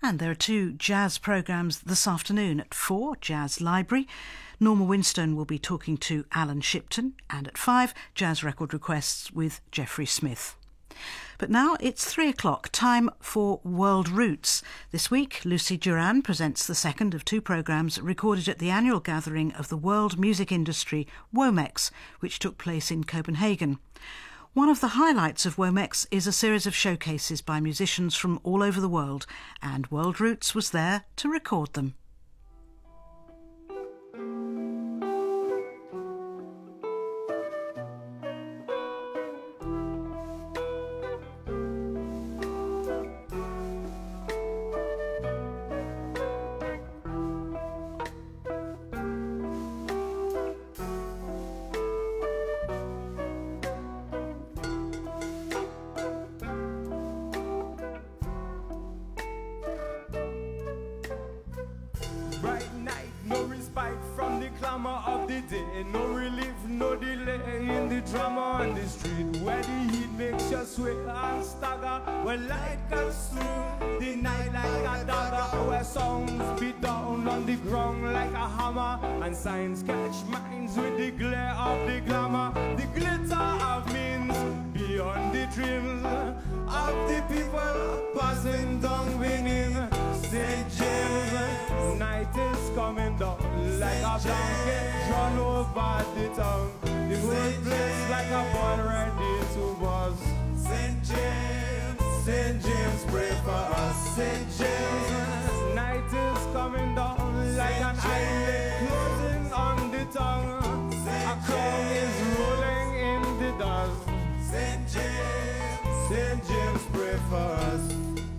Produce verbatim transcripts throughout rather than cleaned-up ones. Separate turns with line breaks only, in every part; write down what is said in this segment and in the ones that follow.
And there are two jazz programmes this afternoon. At four, Jazz Library. Norma Winstone will be talking to Alan Shipton. And at five, Jazz Record Requests with Jeffrey Smith. But now it's three o'clock, time for World Roots. This week, Lucy Duran presents the second of two programmes recorded at the annual gathering of the world music industry, WOMEX, which took place in Copenhagen. One of the highlights of WOMEX is a series of showcases by musicians from all over the world, and World Roots was there to record them.
No relief, no delay in the drama on the street, where the heat makes you sway and stagger, where light cuts through the night like a dagger, where songs beat down on the ground like a hammer, and signs catch minds with the glare of the glamour, the glitter of means beyond the dreams of the people passing down winning. Saint James, night is coming down like a blanket drawn over the town. The whole place like a boy ready to buzz. Saint James, Saint James, pray for us. Saint James, night is coming down like an eyelid closing on the tongue. A crown is rolling in the dust. Saint James, Saint James, pray for us.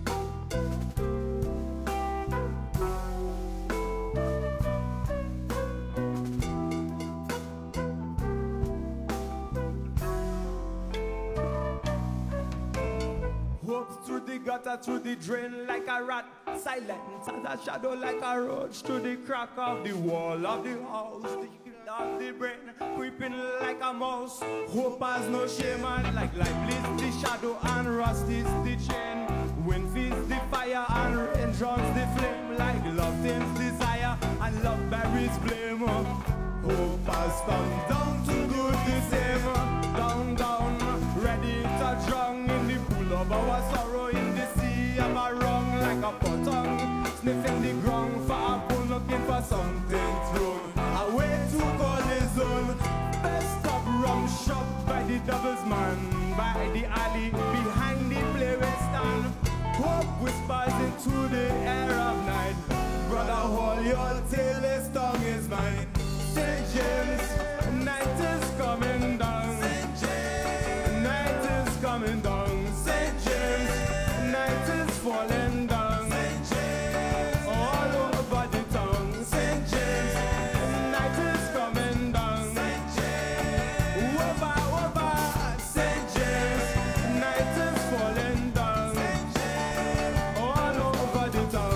Gutter through the drain like a rat, silent as a shadow like a roach through the crack of the wall of the house, the heat of the brain creeping like a mouse. Hope has no shame and like life leads the shadow and rust is the chain. Wind feeds the fire and rain drowns the flame, like love tames desire and love buries blame. Hope has come down to do the same, down, down, ready to drown in the pool of our sorrow. In the sea of a wrong like a potong, sniffing the ground for a pull, looking for something thrown away to call his own. Best of rum shop by the doubles man, by the alley behind the playway stand. Hope whispers into the air of night, brother, hold your tail, this tongue is mine. Saint James, night is coming down. Saint James, night is coming down. Saint James, night is falling down. Saint James, all over the town. Saint James, night is coming down. Saint James, over, over. Saint James, night is falling down. Saint James, all over the town.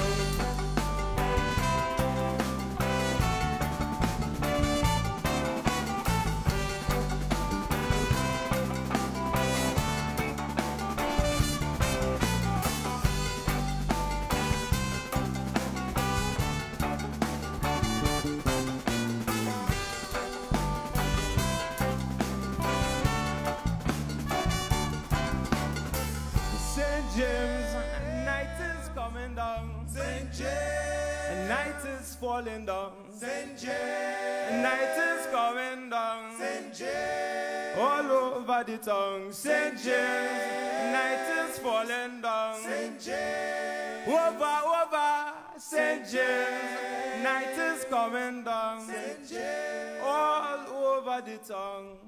James, night is coming down. Saint James, night is falling down. Saint James, night is coming down. Saint James, all over the tongue. Saint James, night is falling down. Saint James, over, over. Saint James, night is coming down. Saint James, all over the tongue.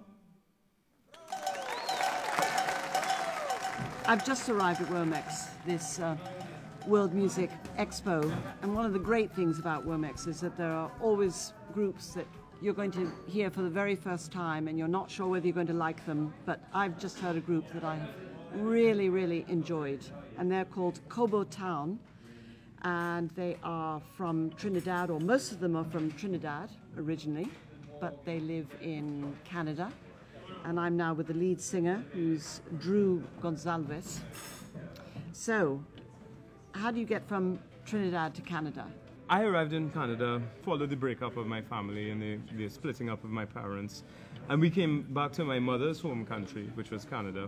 I've just arrived at WOMEX, this uh, World Music Expo, and one of the great things about WOMEX is that there are always groups that you're going to hear for the very first time and you're not sure whether you're going to like them, but I've just heard a group that I have really, really enjoyed, and they're called Cobo Town, and they are from Trinidad, or most of them are from Trinidad originally, but they live in Canada. And I'm now with the lead singer, who's Drew Gonzalez. So, how do you get from Trinidad to Canada?
I arrived in Canada, followed the breakup of my family and the, the splitting up of my parents. And we came back to my mother's home country, which was Canada.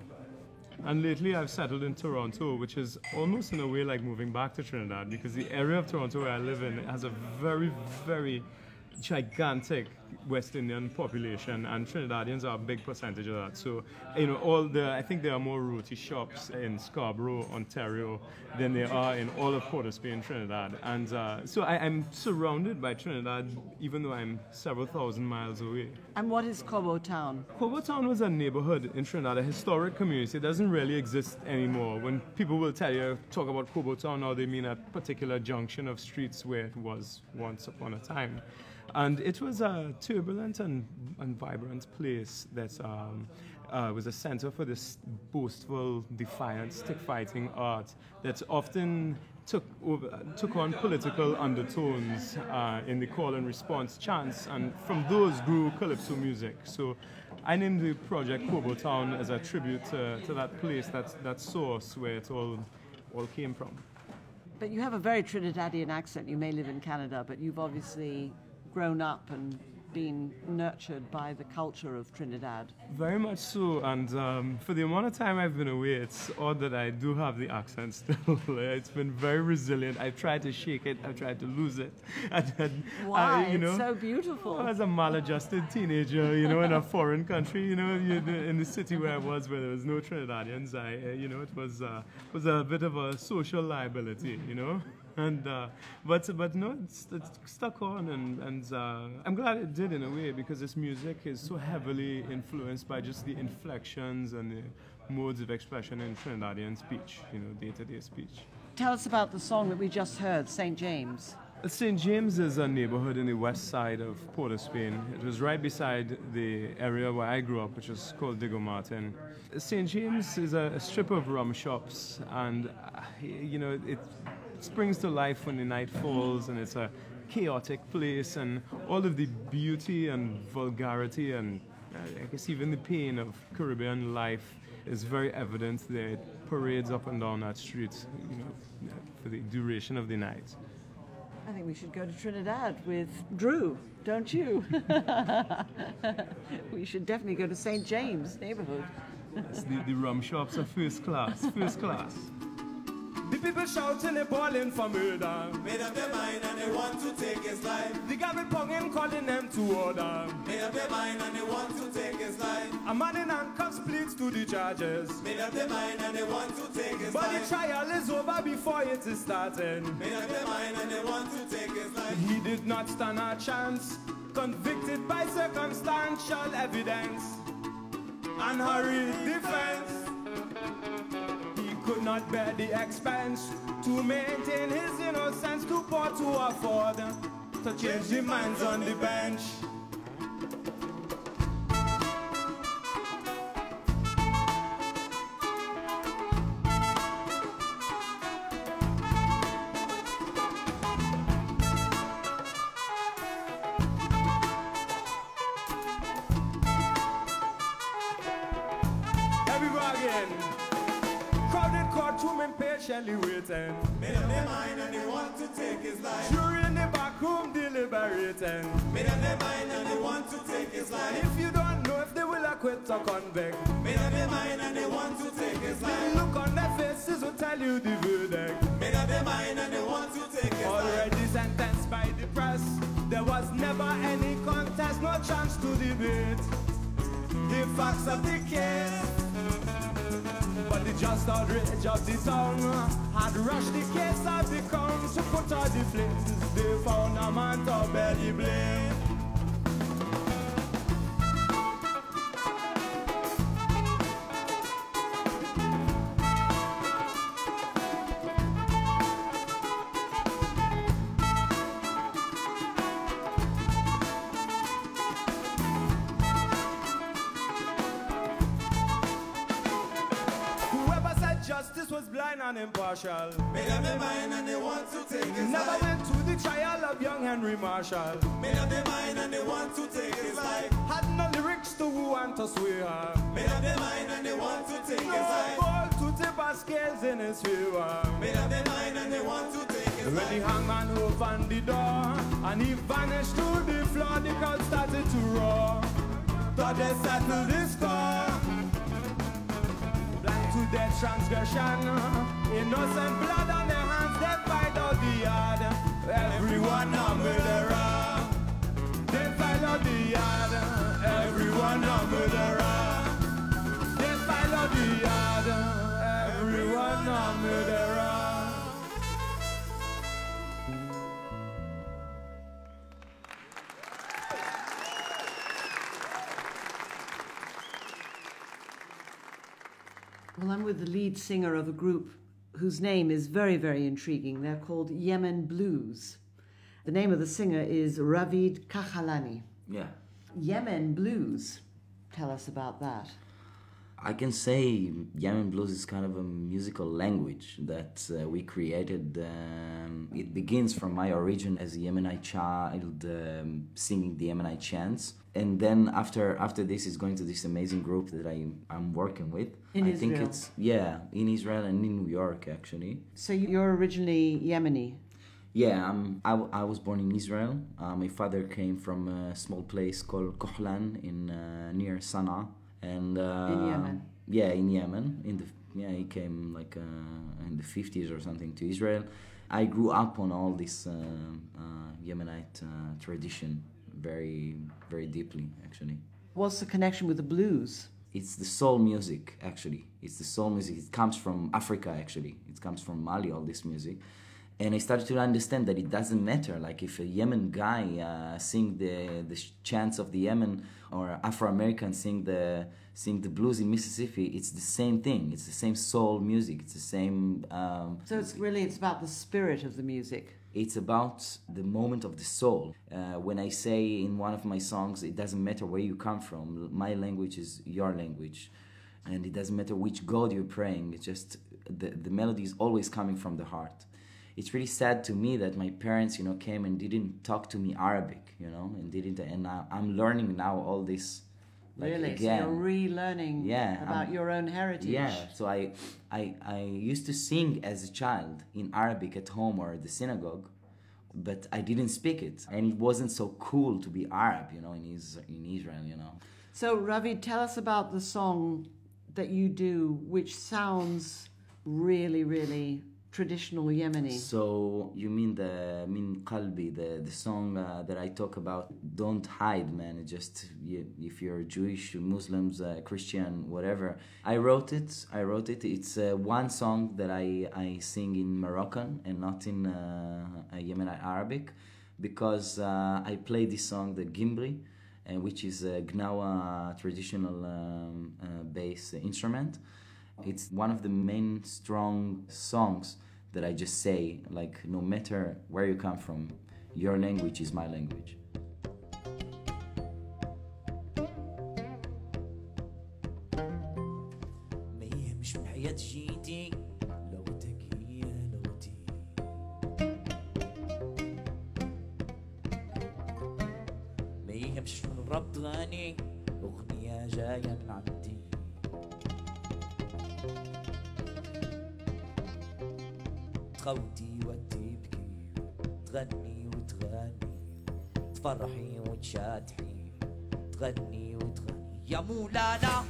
And lately I've settled in Toronto, which is almost in a way like moving back to Trinidad, because the area of Toronto where I live in has a very, very gigantic West Indian population, and Trinidadians are a big percentage of that. So, you know, all the I think there are more roti shops in Scarborough, Ontario, than there are in all of Port of Spain, Trinidad. And uh, so I, I'm surrounded by Trinidad, even though I'm several thousand miles away.
And what is Cobo Town?
Cobo Town was a neighborhood in Trinidad, a historic community. It doesn't really exist anymore. When people will tell you, talk about Cobo Town, now they mean a particular junction of streets where it was once upon a time. And it was a turbulent and, and vibrant place that um, uh, was a center for this boastful, defiant, stick-fighting art that often took over, took on political undertones uh, in the call and response chants, and from those grew calypso music. So I named the project Cobo Town as a tribute to, to that place, that, that source where it all, all came from.
But you have a very Trinidadian accent. You may live in Canada, but you've obviously grown up and been nurtured by the culture of Trinidad.
Very much so, and um, for the amount of time I've been away, it's odd that I do have the accent still. It's been very resilient. I've tried to shake it, I've tried to lose it. And, and,
Why?
Uh, you know,
it's so beautiful.
As a maladjusted teenager, you know, in a foreign country, you know, you, in the city where I was, where there was no Trinidadians, I, uh, you know, it was uh, was a bit of a social liability, you know. And uh, but but no, it's, it's stuck on, and and uh, I'm glad it did in a way, because this music is so heavily influenced by just the inflections and the modes of expression in Trinidadian speech, you know, day-to-day speech.
Tell us about the song that we just heard, Saint James.
Saint James is a neighborhood in the west side of Port of Spain. It was right beside the area where I grew up, which is called Diego Martin. Saint James is a, a strip of rum shops, and uh, you know it. springs to life when the night falls, and it's a chaotic place, and all of the beauty and vulgarity and uh, I guess even the pain of Caribbean life is very evident there. It parades up and down that street, you know, for the duration of the night.
I think we should go to Trinidad with Drew, don't you? We should definitely go to Saint James neighborhood.
Yes, the, the rum shops are first class, first class. The people shouting and bawling for murder.
Made up their mind and they want to take his life.
The gavel ponging calling them to order.
Made up their mind and they want to take his life.
A man in handcuffs pleads to the charges.
Made up their mind and they want to take his
but
life.
But the trial is over before it is starting.
Made up their mind and they want to take his life.
He did not stand a chance. Convicted by circumstantial evidence and hurried defense. Could not bear the expense to maintain his innocence, too poor to afford to change the minds on the bench. Here we go again. Crowded courtroom impatiently waiting.
Made up their mind and they want to take his life.
Jury in the back room deliberating.
Made up their mind and they want to take his life.
If you don't know if they will acquit or convict.
Made up their mind and they want to take his life.
The look on their faces will tell you the verdict.
Made up their mind and they want to take his life.
Already sentenced by the press. There was never any contest, no chance to debate the facts of the case. But the just outrage of the town had rushed the case of the crown to put out the flames. They found a man to bear the blame. Justice was blind and impartial.
Made up their mind and they want to take his
Never
life.
went to the trial of young Henry Marshall.
Made up their mind and they want to take his life.
Had no lyrics to woo and to swear.
Made up their mind and they want to take
No
his life.
ball to tip of scales in his favor.
Made up their mind and they want to take his
When
life.
the hangman opened the door and he vanished to the floor, the crowd started to roar. Thought they settled the score. Blind to their transgression, innocent blood on their hands, they fight out the yard. Everyone a murderer. They fight out the yard. Everyone a murderer. They fight out the yard. Everyone a murderer.
Well, I'm with the lead singer of a group whose name is very, very intriguing. They're called Yemen Blues. The name of the singer is Ravid Kakhalani.
Yeah.
Yemen Blues. Tell us about that.
I can say Yemen Blues is kind of a musical language that uh, we created. Um, it begins from my origin as a Yemenite child, um, singing the Yemenite chants. And then after after this is going to this amazing group that I, I'm working with.
In
I
Israel?
think it's, yeah, in Israel and in New York, actually.
So you're originally Yemeni.
Yeah, um, I, w- I was born in Israel. Uh, my father came from a small place called Kohlan in uh, near Sana'a. And uh,
In Yemen?
Yeah, in Yemen. In the yeah, he came like uh, in the fifties or something to Israel. I grew up on all this uh, uh, Yemenite uh, tradition very, very deeply, actually.
What's the connection with the blues?
It's the soul music, actually. It's the soul music. It comes from Africa, actually. It comes from Mali, all this music. And I started to understand that it doesn't matter. Like if a Yemen guy uh, sing the the chants of the Yemen, or Afro-American sing the sing the blues in Mississippi, it's the same thing. It's the same soul music. It's the same. Um,
So it's really, it's about the spirit of the music.
It's about the moment of the soul. Uh, when I say in one of my songs, it doesn't matter where you come from. My language is your language. And it doesn't matter which God you're praying. It's just the, the melody is always coming from the heart. It's really sad to me that my parents, you know, came and didn't talk to me Arabic, you know, and didn't. And I, I'm learning now all this. Like,
Really?
again.
So you're relearning
Yeah,
about
I'm-
your own heritage.
Yeah, so I, I, I used to sing as a child in Arabic at home or at the synagogue, but I didn't speak it, and it wasn't so cool to be Arab, you know, in Is- in Israel, you know.
So Ravi, tell us about the song that you do, which sounds really, really traditional Yemeni.
So you mean the Min Qalbi, the the song uh, that I talk about? Don't hide, man. It just you, if you're Jewish, Muslims, uh, Christian, whatever. I wrote it. I wrote it. It's uh, one song that I I sing in Moroccan and not in uh, Yemeni Arabic, because uh, I play this song, the Gimbri, uh, which is a Gnawa traditional um, uh, bass instrument. It's one of the main strong songs that I just say, like, no matter where you come from, your language is my language.
ما يهمش بحياة جيتي لو تكي لو تي ما يهمش شنو الرب غني أغنية جاية من عندي تخوتي وتبكي تغني وتغني تفرحي وتشاتحي تغني وتغني يا مولانا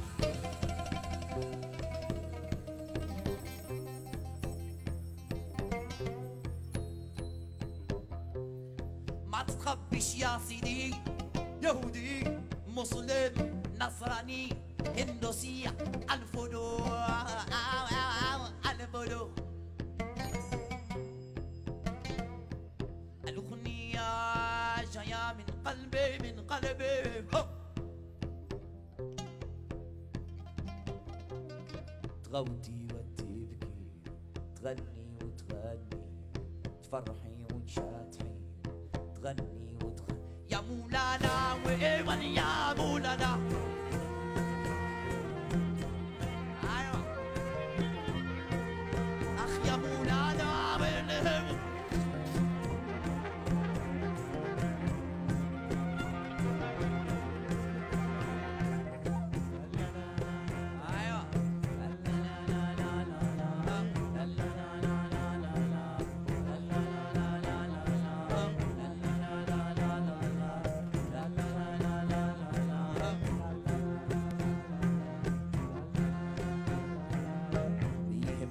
ما تتخبيش يا سيدي يهودي مسلم نصراني هندوسي الفلو الفلو الأغنية جاية من قلبي من قلبي هو. تغوتي وتبكي تغني وتغني تفرحي وتشاتحي تغني وتغني يا مولانا وين يا مولانا أيوة. أخ يا مولانا وين أيوة.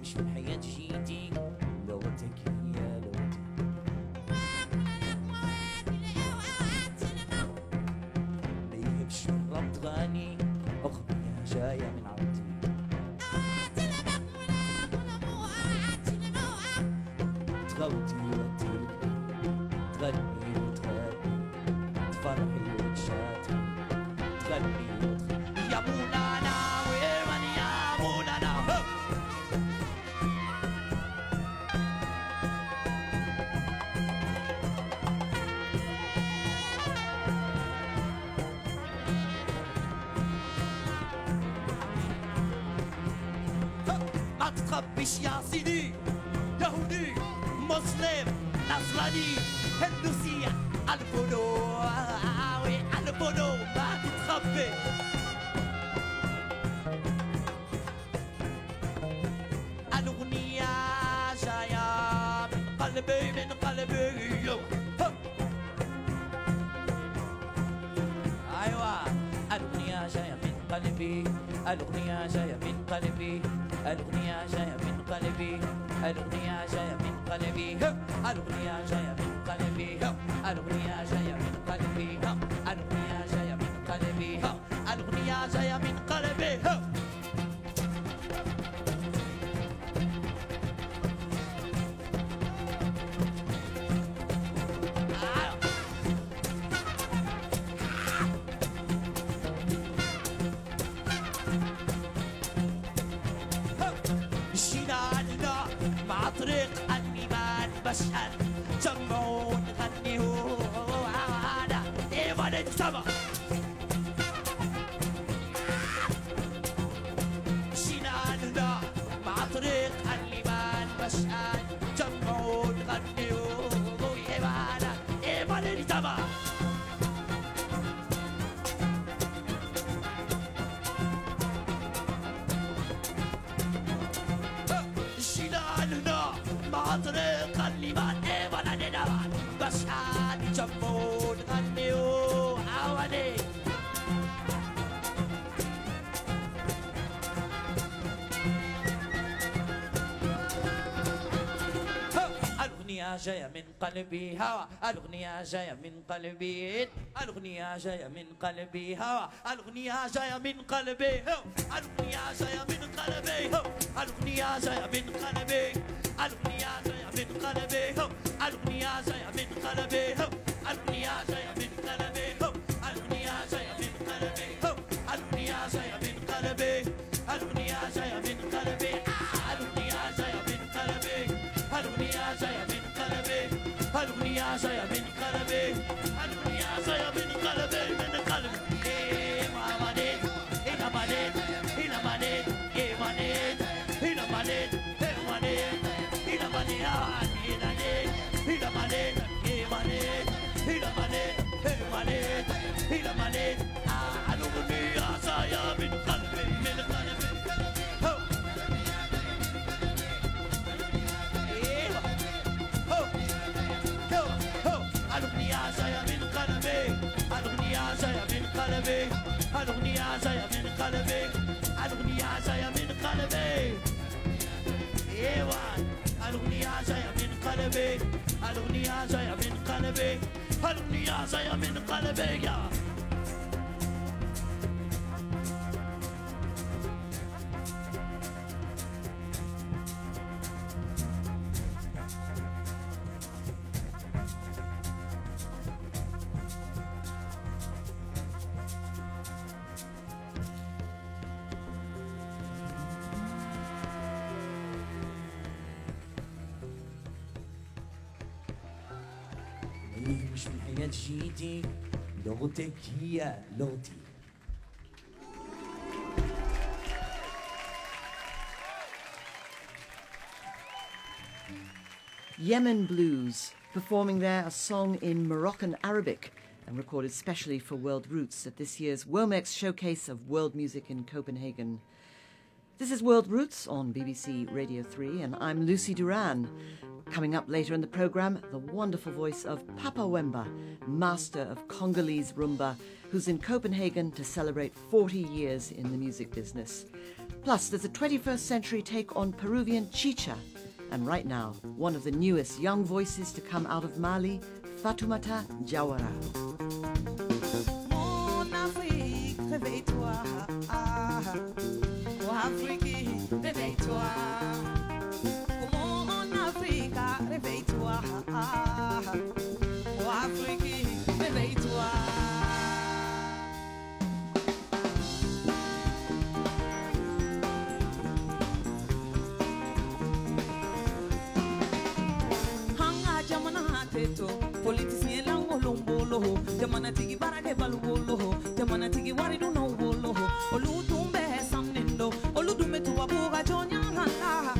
مش من حياة جيتي لغتك هي لغتي ما يهبش الرب تغني أغنية جاية من عرضي تغوتي وتغني تغني وتغني تفرحي وتشاتي تغني وتغني يا مولانا ويرمني يا مولانا ما تخبيش يا سيدي يهودي مسلم نصراني هندوسي البنو البنو ما تتخبي الأغنية جاية من قلبي من قلبي أيوة الأغنية جاية من قلبي الأغنية جاية من قلبي الأغنية جاية من قلبي الأغنية جاية من قلبي الأغنية جاية من قلبي الأغنية جاية من قلبي الأغنية جاية من قلبي الأغنية جاية من قلبي طريق الإيمان بشهد جمعون غني هو أنا إيمان السما مشينا لنا مع طريق الإيمان بشهد جمعون غني هو إيمان إيمان السما طريق الإيمان إيمان الإيمان بشهد جمعون غني هو أولي الأغنية جاية من قلبي هوا الأغنية جاية من قلبي الأغنية جاية من قلبي هوا الأغنية جاية من قلبي الأغنية جاية من قلبي الأغنية جاية من قلبي الأغنية جاية من قلبي الأغنية جاية من قلبي الأغنية جاية من قلبي الأغنية جاية من قلبي الأغنية جاية من قلبي الأغنية جاية من قلبي الأغنية جاية من قلبي الأغنية جاية من قلبي الأغنية جاية من قلبي الأغنية جاية من قلبي من قلبي إيه ما مانيت إيه مانيت إيه مانيت إيه مانيت إيه مانيت إيه مانيت إيه مانيت إيه مانيت إيه مانيت إيه مانيت إيه مانيت إيه مانيت الأغنية جاية من قلبي من قلبي الأغنية جاية من قلبي الأغنية جاية من قلبي الأغنية جاية من قلبي الأغنية جاية من قلبي إيوان الأغنية جاية من قلبي الأغنية جاية من قلبي الأغنية جاية من قلبي يا مش من حياة جيتي لغتك هي لغتي
Yemen Blues, performing there a song in Moroccan Arabic and recorded specially for World Roots at this year's Womex Showcase of World Music in Copenhagen. This is World Roots on B B C Radio three, and I'm Lucy Duran. Coming up later in the programme, the wonderful voice of Papa Wemba, master of Congolese rumba, who's in Copenhagen to celebrate forty years in the music business. Plus, there's a twenty-first century take on Peruvian chicha. And right now, one of the newest young voices to come out of Mali, Fatoumata Diawara.
Mon Afrique, réveille-toi. Oh Afrique, réveille-toi. Oh mon Afrique, réveille-toi. Oh Afrique, réveille-toi. Hanga jamana teto, politicien la ngolombolo, jamana tigi barade balubolo, jamana tigi waridu no wolo, olu tumbe samnindo, olu dume tuwa buga jonya hala.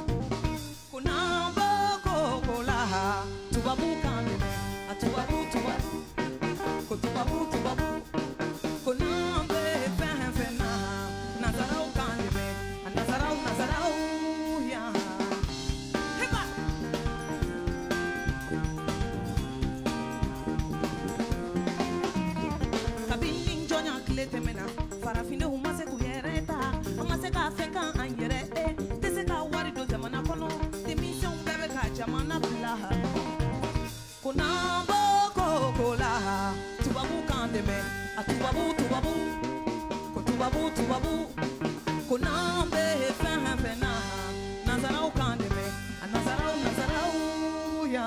Kunambo kokola, tuwa bukande, atuwa bu tuwa, kutuwa bu tuwa bu, kunambe fen fena, nazarau kande, nazarau nazarau ya. Heba. Kabinin jonya klete mena farafinde umase kuyereta amase ka feka anyere e tese ka wari do jamana kono de mission bebe ka jamana bla kuna boko kola tubabu kandeme atubabu tubabu ko tubabu tubabu kuna be fen fena nazarau kandeme nazarau nazarau ya.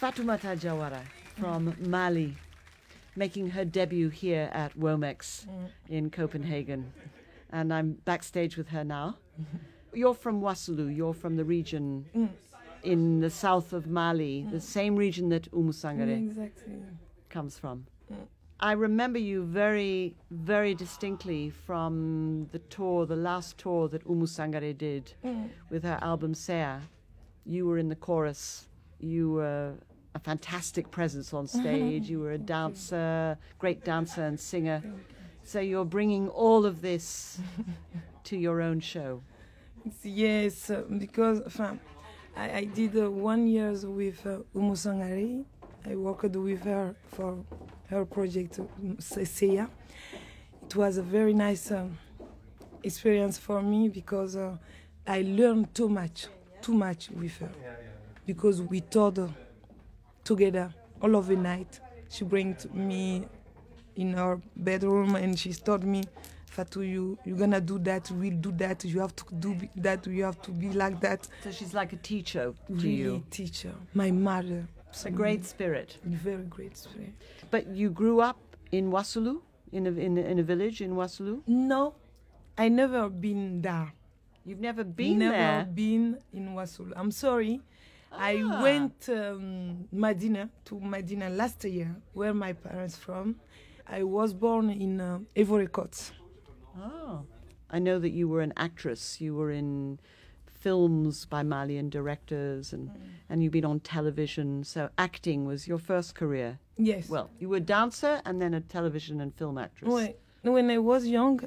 Fatoumata Diawara from Mali, making her debut here at Womex mm. in Copenhagen. And I'm backstage with her now. You're from Wassoulou, you're from the region mm. in the south of Mali, mm. the same region that Oumou Sangaré
mm, exactly.
comes from.
Mm.
I remember you very, very distinctly from the tour, the last tour that Oumou Sangaré did mm. with her album Sea. You were in the chorus. You were a fantastic presence on stage. You were a dancer, great dancer and singer. So you're bringing all of this to your own show.
Yes, uh, because enfin, I, I did uh, one year with uh, Oumou Sangaré. I worked with her for her project Sea. It was a very nice uh, experience for me because uh, I learned too much, too much with her. Because we toured uh, together all of the night. She bring me in her bedroom and she told me, Fatou, you, you're gonna do that, we'll do that, you have to do that, you have to be like that.
So she's like a teacher to
really
you.
teacher, my mother.
A great spirit.
Very great spirit.
But you grew up in Wassoulou, in a, in a, in a village in Wassoulou?
No, I never been there.
You've never been
never
there?
Never been in Wassoulou. I'm sorry. Ah. I went um, Medina to Medina last year, where my parents from. I was born in uh, Ivory Coast.
Oh. I know that you were an actress. You were in films by Malian directors, and, mm. and you've been on television. So acting was your first career.
Yes.
Well, you were a dancer and then a television and film actress.
When, when I was young,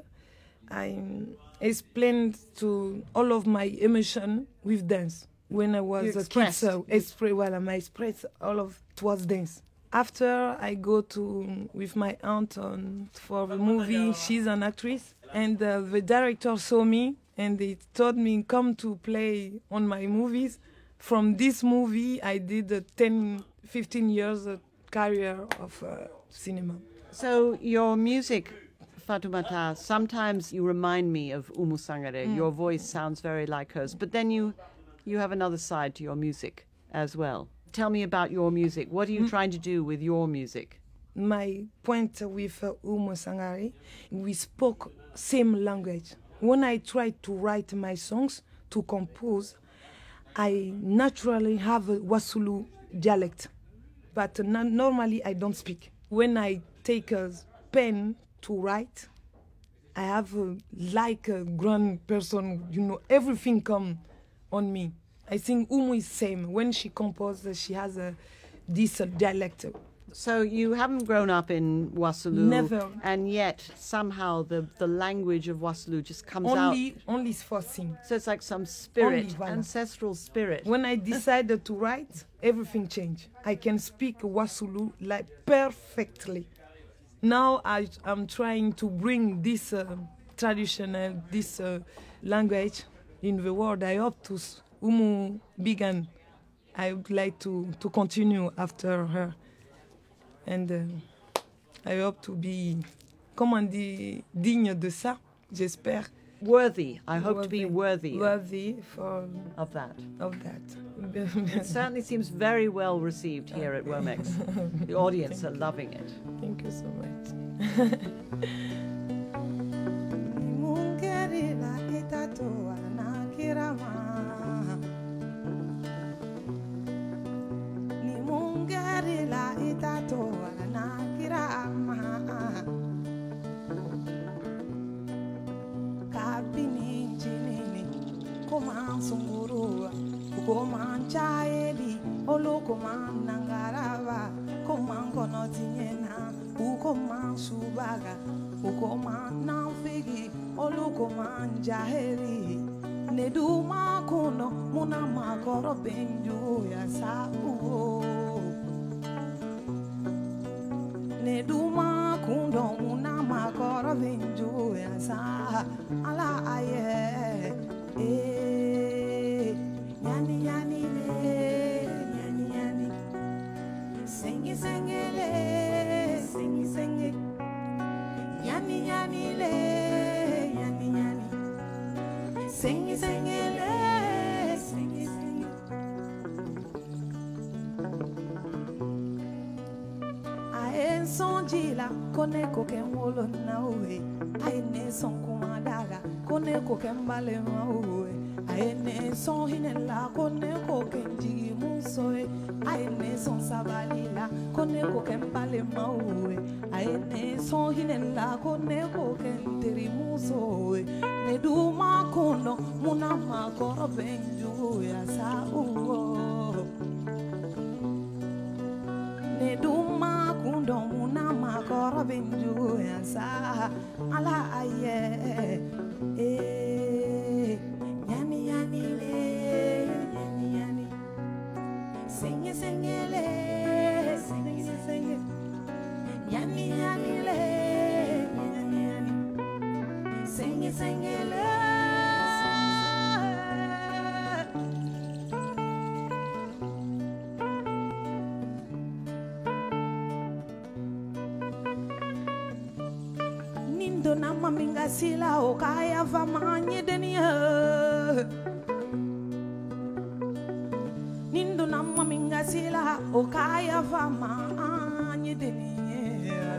I explained to all of my emotion with dance. When I was
you
a kid, so express, well, I expressed all of it was dance. After I go to with my aunt on for the movie, she's an actress, and uh, the director saw me and they told me come to play on my movies. From this movie, I did a ten, fifteen years uh, career of uh, cinema.
So your music, Fatoumata, sometimes you remind me of Oumou Sangaré. Mm. Your voice sounds very like hers, but then you, you have another side to your music as well. Tell me about your music. What are you mm. trying to do with your music?
My point with uh, Oumou Sangaré, we spoke same language. When I try to write my songs, to compose, I naturally have a Wassoulou dialect, but uh, normally I don't speak. When I take a pen to write, I have uh, like a grand person, you know, everything come on me. I think Oumou is same. When she composes, she has a this uh, dialect.
So you haven't grown up in Wassoulou.
Never.
And yet, somehow, the, the language of Wassoulou just comes
only,
out.
Only for sing.
So it's like some spirit,
only,
ancestral spirit.
When I decided to write, everything changed. I can speak Wassoulou like perfectly. Now I, I'm trying to bring this uh, traditional, this uh, language in the world. I hope to Oumou began. I would like to, to continue after her. And uh, I hope to be, comment on dit, digne de ça, j'espère.
Worthy. I hope worthy. to be worthy.
Worthy for
of that.
Of that.
It certainly seems very well received here at Womex. The audience are loving it.
Thank you so much.
Koman chaeli, olo koman nangarava, koman konotinyena, u koman subaga, u koman nafigi, olo koman jaheri, nedu makuno, muna makoro benju ya sabuo. Nedu makuno, muna makoro benju ya sa, ala aye, eh. Yani yani le, yani yani. Singi singi le, singi singi. Yani yani le, yani yani. Singi singi le, singi singi. aye sonjila kone ko ken wolo na we aye ne son kuma daga kone ko ken bale ma we aye ne son hinela kone ko ken jigi muso we aye ne son sabalila kone ko ken bale ma we aye ne son hinela kone ko ken teri muso we ne du ma kono muna ma koro benju ya sa uwo ne duma kundo muna makoro benju yansa ala aye eh yani yani le yani yani sing sing le sing sing yani yani le yani yani sing sing le na maminga sila o kaya famanye denia nindo na maminga sila o kaya famanye denia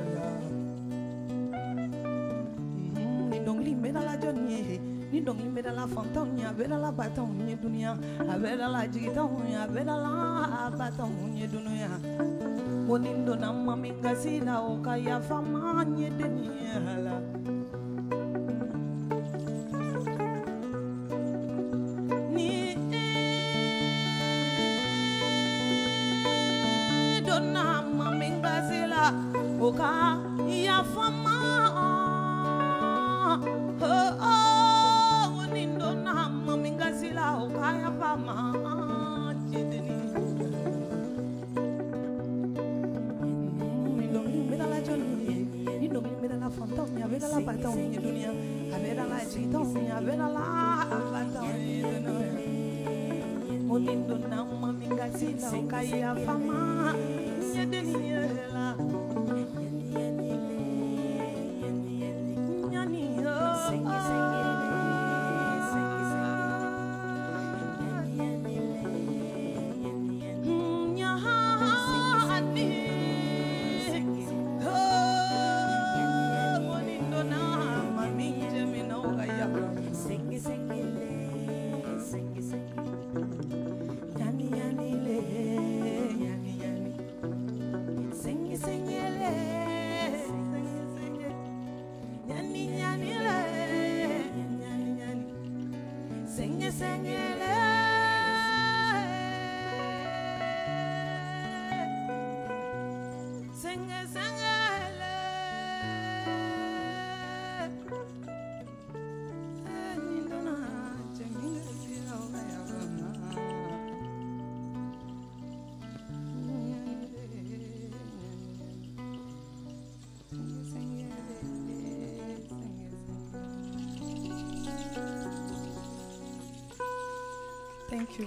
nindo limbe la jonye nindo limbe la fantonya bela la batonye dunia abela la jitonya bela la batonye dunia Onindo na maminga sila o kaya famanye deniala Ni dona maminga sila o kaya fama Oh oh onindo na maminga sila o kaya famanye deniala Fantonia, vera la batonia dunia, vera la jitonia, vera la batonia dunia. Onindo na maminga sila kaya fama, yedeniela. Yani oh. Thank you.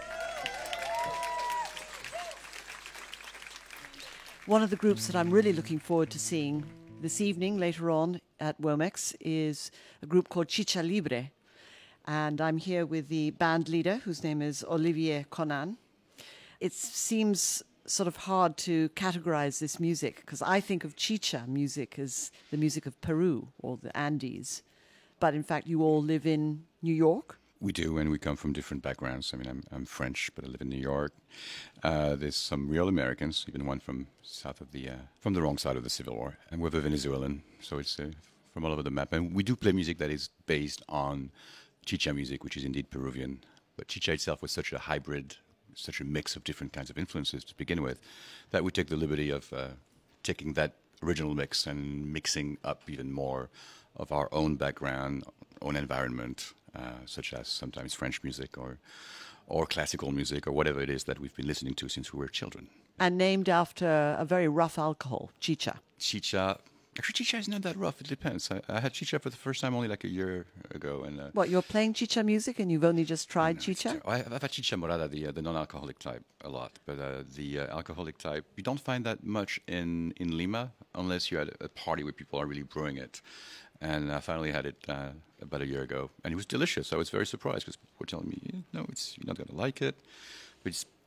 One of the groups that I'm really looking forward to seeing this evening, later on at Womex, is a group called Chicha Libre. And I'm here with the band leader, whose name is Olivier Conan. It seems sort of hard to categorize this music, because I think of Chicha music as the music of Peru or the Andes. But in fact, you all live in New York.
We do, and we come from different backgrounds. I mean, I'm, I'm French, but I live in New York. Uh, there's some real Americans, even one from south of the, uh, from the wrong side of the Civil War, and we're Venezuelan, so it's uh, from all over the map. And we do play music that is based on Chicha music, which is indeed Peruvian. But Chicha itself was such a hybrid, such a mix of different kinds of influences to begin with, that we take the liberty of uh, taking that original mix and mixing up even more of our own background, own environment, Uh, such as sometimes French music or or classical music or whatever it is that we've been listening to since we were children.
And named after a very rough alcohol, chicha.
Chicha. Actually, chicha is not that rough. It depends. I, I had chicha for the first time only like a year ago. And uh,
What, you're playing chicha music and you've only just tried
no,
chicha?
I, I've had chicha morada, the, uh, the non-alcoholic type, a lot. But uh, the uh, alcoholic type, you don't find that much in, in Lima unless you're at a party where people are really brewing it. And I finally had it uh, about a year ago, and it was delicious. I was very surprised because people were telling me, no, it's, you're not going to like it. But it's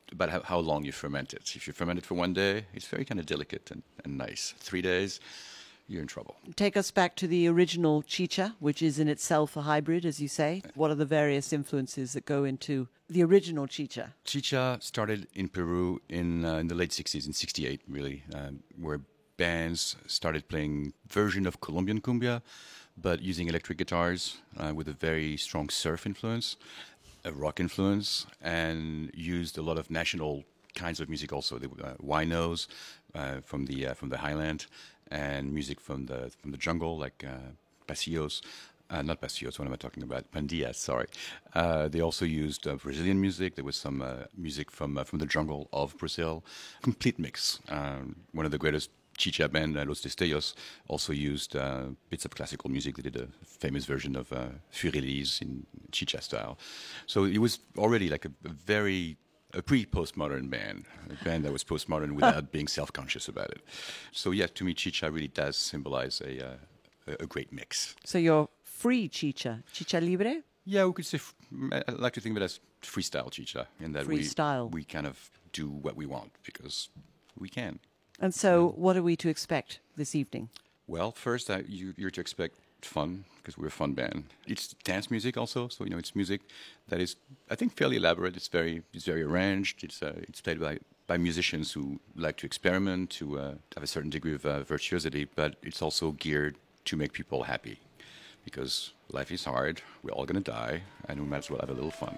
about how, how long you ferment it. If you ferment it for one day, it's very kind of delicate and, and nice. Three days, you're in trouble.
Take us back to the original chicha, which is in itself a hybrid, as you say. What are the various influences that go into the original chicha?
Chicha started in Peru in, uh, in the late sixties, in sixty-eight, really, um, where bands started playing version of Colombian cumbia, but using electric guitars uh, with a very strong surf influence, a rock influence, and used a lot of national kinds of music also. The uh, winos uh, from the uh, from the highland, and music from the from the jungle, like uh, pasillos. Uh, not pasillos, what am I talking about? Pandillas, sorry. Uh, they also used uh, Brazilian music. There was some uh, music from uh, from the jungle of Brazil. Complete mix. Um, one of the greatest chicha band, uh, Los Destellos, also used uh, bits of classical music. They did a famous version of uh, Furilis in chicha style. So it was already like a, a very a pre-postmodern band, a band that was postmodern without being self-conscious about it. So yeah, to me, chicha really does symbolize a uh, a great mix.
So you're free chicha, chicha libre?
Yeah, we could say, f- I like to think of it as freestyle chicha, in that
freestyle.
we we kind of do what we want because we can.
And so what are we to expect this evening?
Well, first, uh, you, you're to expect fun, because we're a fun band. It's dance music also, so, you know, it's music that is, I think, fairly elaborate. It's very it's very arranged. It's uh, it's played by, by musicians who like to experiment, to uh, have a certain degree of uh, virtuosity, but it's also geared to make people happy, because life is hard, we're all going to die, and we might as well have a little fun.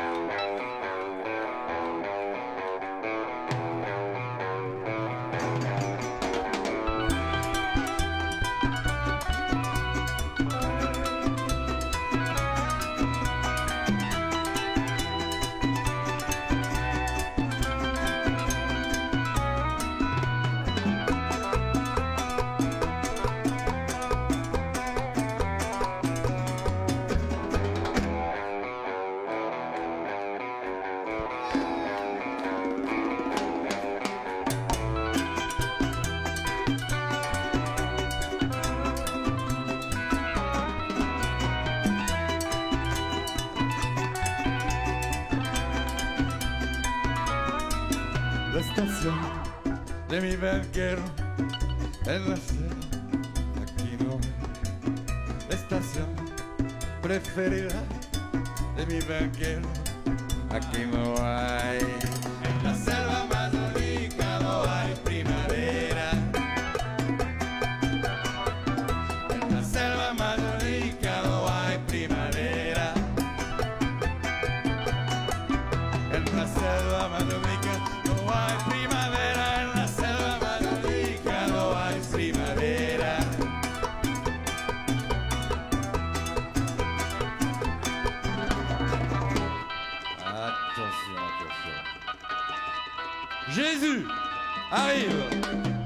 La estación de mi banquero en la acera, aquí no hay. La estación preferida de mi banquero, aquí no hay. En la selva amazónica no hay primavera. En la selva amazónica no hay primavera. En la selva amazónica no hay primavera, en la selva amazónica no hay primavera. Attention, attention. Jésus arrive.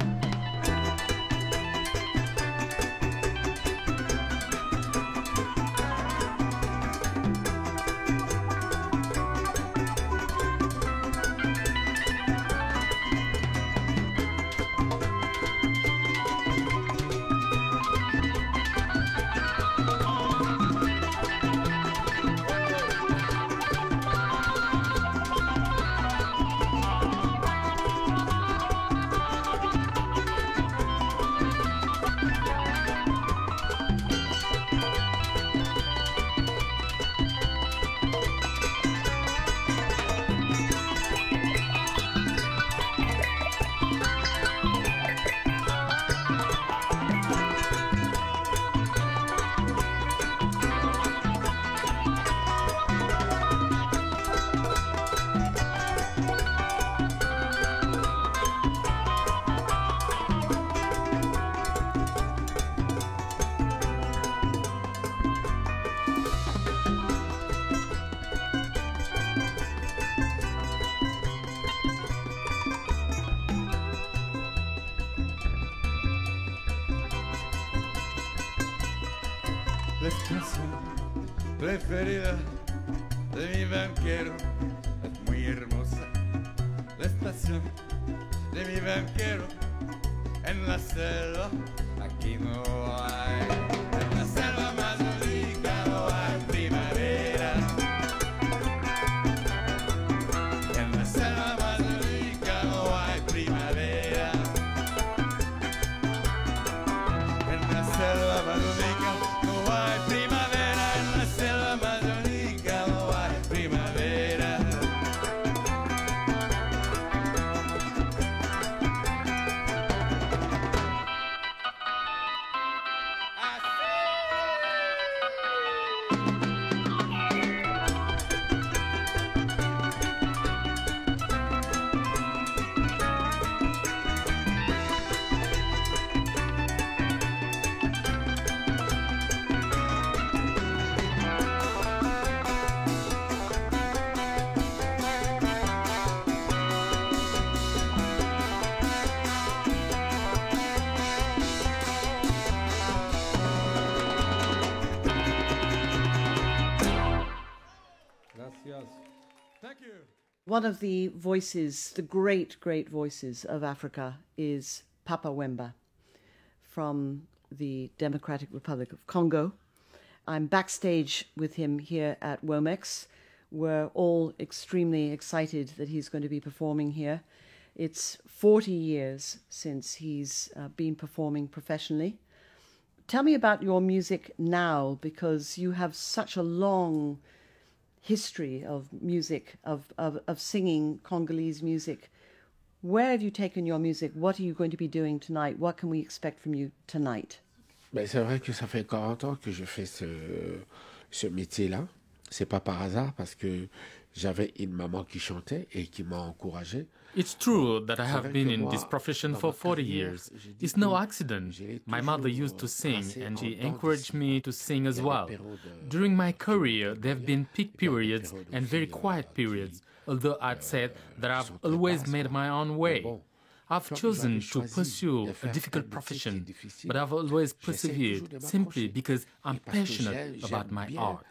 La estación preferida de mi banquero es muy hermosa. La estación de mi banquero en la selva, aquí no hay. En la selva amazónica no hay primavera. En la selva
One of the voices, the great, great voices of Africa is Papa Wemba from the Democratic Republic of Congo. I'm backstage with him here at Womex. We're all extremely excited that he's going to be performing here. It's forty years since he's uh, been performing professionally. Tell me about your music now, because you have such a long history of music, of, of, of singing Congolese music. Where have you taken your music? What are you going to be doing tonight? What can we expect from you tonight?
Ben, c'est vrai que ça fait quarante ans que je fais ce, ce métier-là. C'est pas par hasard, parce que j'avais une maman qui chantait et qui m'a encouragé.
It's true that I have been in this profession for forty years. It's no accident. My mother used to sing and she encouraged me to sing as well. During my career, there have been peak periods and very quiet periods, although I'd said that I've always made my own way. I've chosen to pursue a difficult profession, but I've always persevered simply because I'm passionate about my art.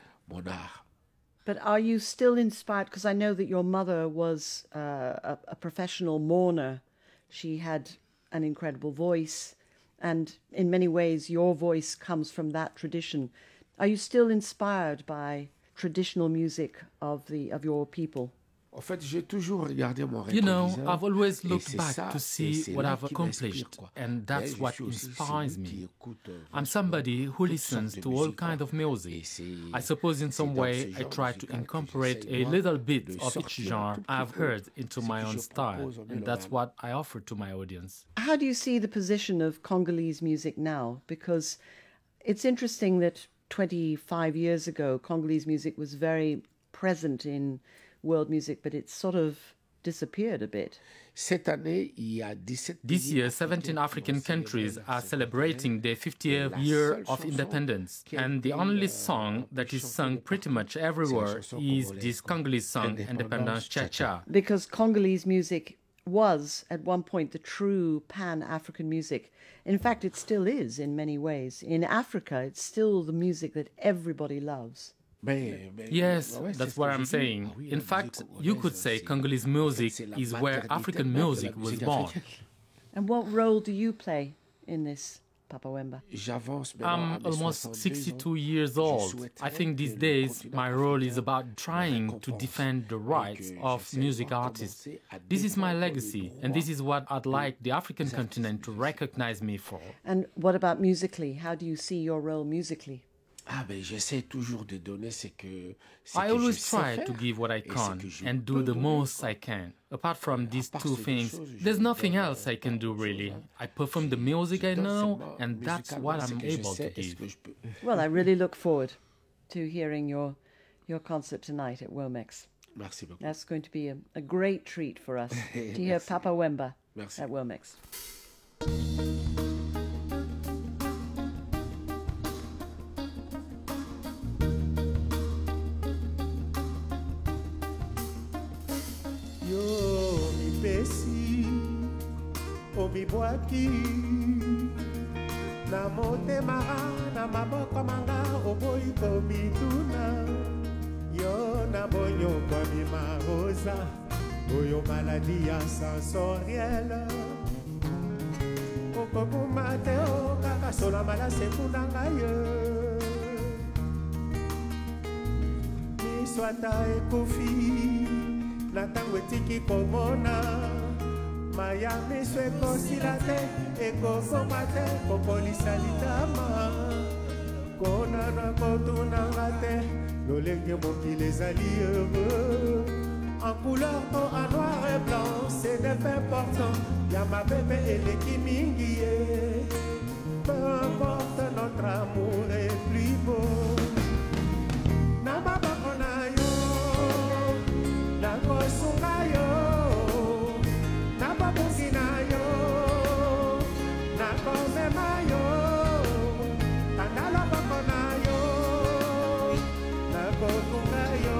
But are you still inspired? Because I know that your mother was uh, a, a professional mourner. She had an incredible voice, and in many ways your voice comes from that tradition. Are you still inspired by traditional music of the of your people?
En fait, j'ai toujours regardé mon
You know, I've always looked back to see what I've accomplished, and that's what inspires me. I'm somebody who listens to all kinds of music. I suppose in some way I try to incorporate a little bit of each genre I've heard into my own style, and that's what I offer to my audience.
How do you see the position of Congolese music now? Because it's interesting that twenty-five years ago, Congolese music was very present in world music, but it's sort of disappeared a bit.
This year, seventeen African countries are celebrating their fiftieth year of independence, and the only song that is sung pretty much everywhere is this Congolese song, Independence Cha-Cha.
Because Congolese music was, at one point, the true pan-African music. In fact, it still is in many ways. In Africa, it's still the music that everybody loves.
Yes, that's what I'm saying. In fact, you could say Congolese music is where African music was born.
And what role do you play in this, Papa Wemba?
I'm almost sixty-two years old. I think these days my role is about trying to defend the rights of music artists. This is my legacy, and this is what I'd like the African continent to recognize me for.
And what about musically? How do you see your role musically?
Ah ben, j'essaie toujours de donner ce que, ce
I
que
always
je sais
try
faire
to give what I
et ce
can
que je
and do
peux
the
donner.
most I can. Apart from these two things, there's nothing else I can do really. I perform the music I know, and that's what I'm able to give.
Well, I really look forward to hearing your your concert tonight at Womex.
Merci beaucoup.
That's going to be a, a great treat for us to hear Papa Wemba
Merci.
at Womex.
Yo mipesi omibwaki na motema na maboko manga oboyi komituna yo na bonyoko mimarosa oyo maladi ya sensorielle okokuma te o kaka sola malase kuna ngai ye miswata ekufi na ntango etiki komona maya miso ekosila te ekokoma te kokolisa litama kona na kotunanga te lolenge mokili ezali heureux en couleur to en noir et blanc c'est des faits importants ya mapepe eleki mingi ye peu importe notre amour est plus beau na maboko na yo nakosunga yo nababuki na yo nakomema yo tanda loboko na yo nakokunga yo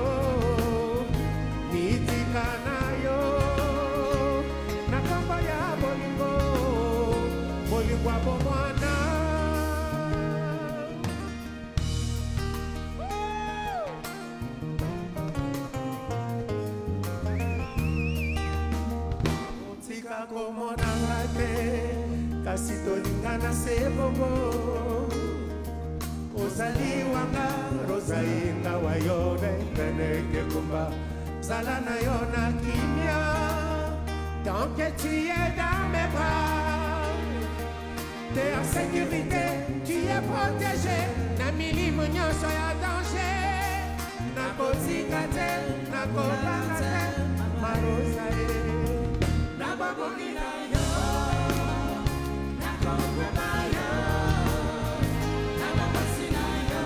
nitika na yo na kombo ya bolingo bolingo ya bomwana. kasi tolingana se bongo ozali wanga rozainga wa yo neneke kumba zala na yo na kimia tant que tu es dans mes bras t'es en sécurité tu es protégé na milimo nyonso ya danger nakotika te nakobanga te marosa e naboboki na yo nakokoma yo nabapasi na yo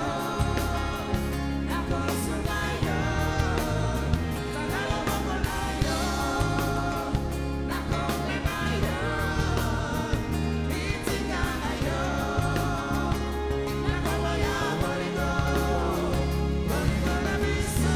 nakosunga yo nalaloboko na yo nakokoma yo itika na yo nakoboya bolingo bolingo na biso.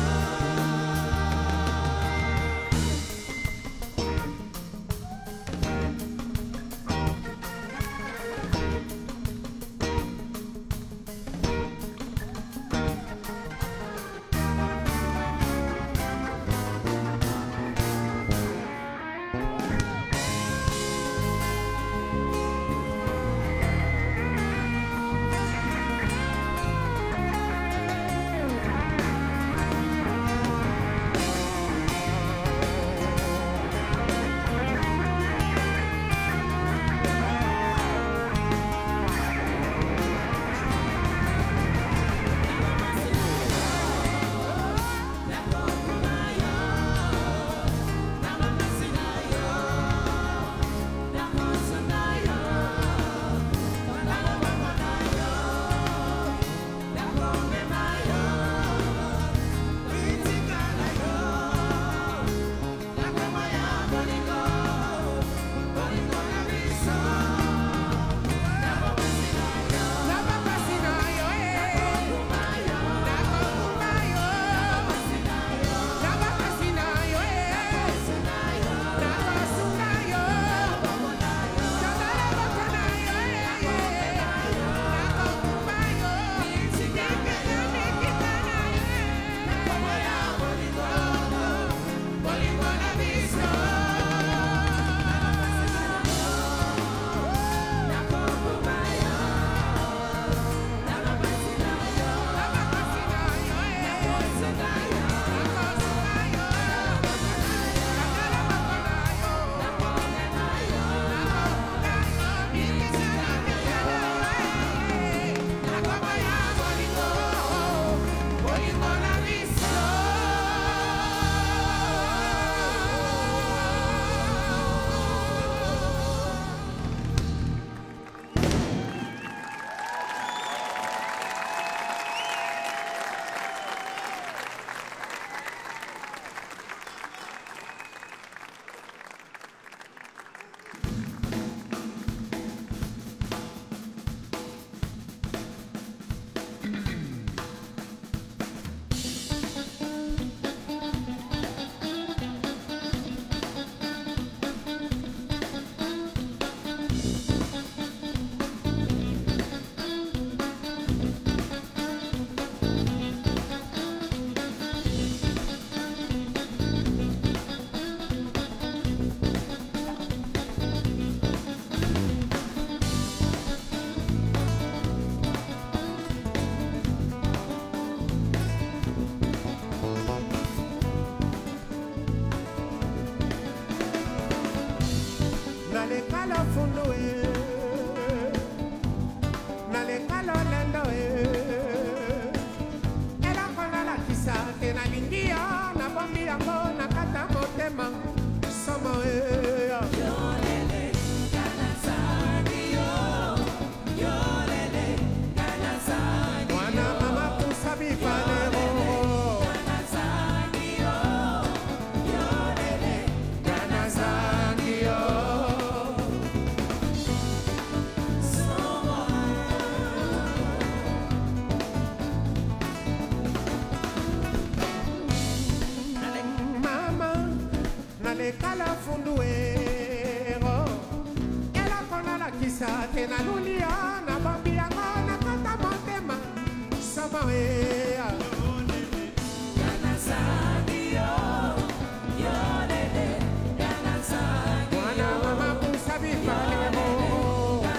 Mwana mama kusabi pale mo